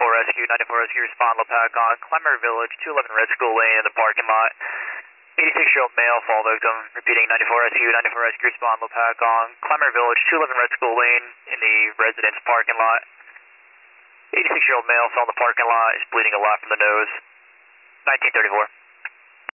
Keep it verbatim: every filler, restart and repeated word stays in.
ninety-four rescue, ninety-four rescue, respond Lepac on Clemmer Village, two eleven Red School Lane in the parking lot. eighty-six-year-old male fall victim, repeating ninety-four rescue, ninety-four rescue, respond Lepac on Clemmer Village, two eleven Red School Lane in the residence parking lot. eighty-six-year-old male fell in the parking lot, is bleeding a lot from the nose. nineteen thirty-four.